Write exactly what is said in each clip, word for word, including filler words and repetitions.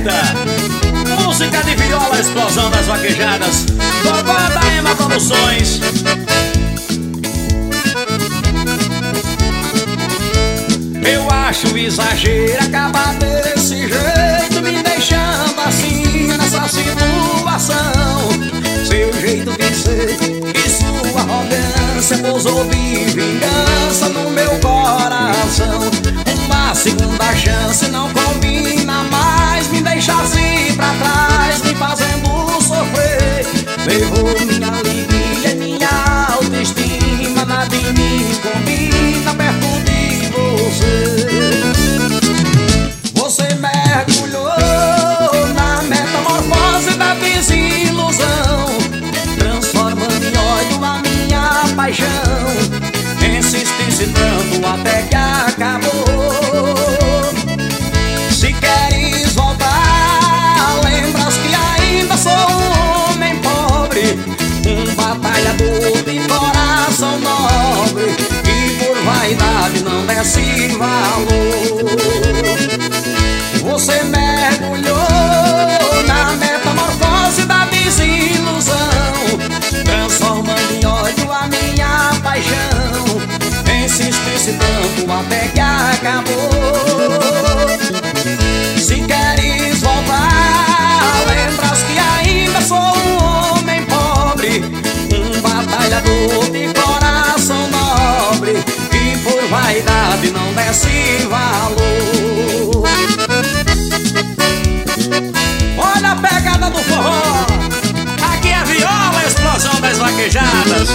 Almeida. Música de viola, explosão das vaquejadas. Vovó da Ema Produções. Eu acho exagero acabar desse jeito, me deixando assim nessa situação. Seu jeito de ser e sua arrogância pousou de vingança no meu coração. Uma segunda chance não combina mais, me deixa assim pra trás, me fazendo sofrer. Levou minha alegria, minha autoestima, nada em mim combina perto de você. Você mergulhou na metamorfose da desilusão, transformando em ódio a minha paixão. Insistisse tanto até que acabou. Se queres voltar, lembras que ainda sou um homem pobre, um batalhador de coração nobre, que por vaidade não desce valor. Você mergulhou na metamorfose da desilusão, transformando em ódio a minha paixão. Insistisse tanto até que acabou. Se queres voltar, lembras que ainda sou um homem pobre, um batalhador de coração nobre, que por vaidade não desce valor. Olha a pegada do forró, aqui é a viola, a explosão das vaquejadas.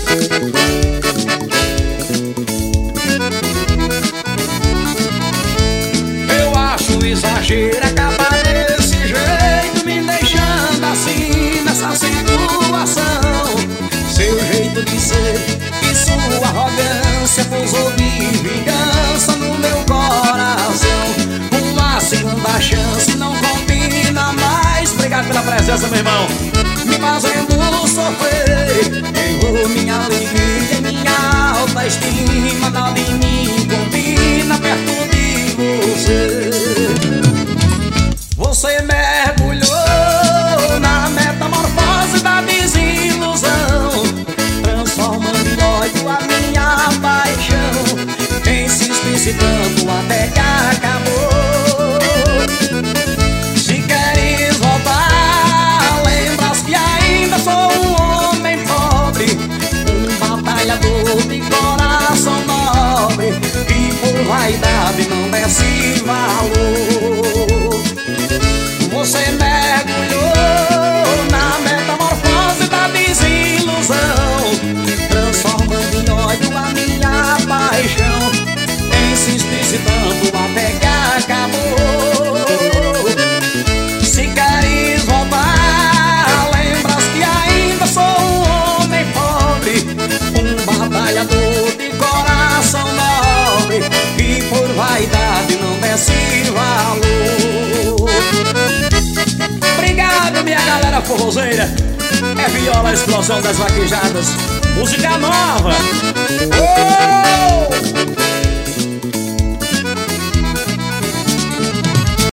Eu acho exagero acabar desse jeito, me deixando assim nessa situação. Seu jeito de ser e sua arrogância pousou de vingança no meu coração. Uma segunda chance não combina mais. Obrigado pela presença, meu irmão, me fazendo sofrer. Errou minha alegria, minha autoestima, nada em mim combina perto de você. Você mergulhou na metamorfose da desilusão, transformando em ódio a minha paixão. Insistisse tanto até que acabou. Se queres voltar, lembras que ainda sou um homem pobre, um batalhador de coração nobre, que por vaidade não desce valor. Você mergulhou na metamorfose da desilusão, transformando em ódio a minha paixão. Insistisse tanto até que acabou. Se queres voltar, lembras que ainda sou um homem pobre, um batalhador de coração nobre, que por vaidade não desce valor. Obrigado, minha galera forrozeira. É viola, a explosão das vaquejadas. Música nova. Oh!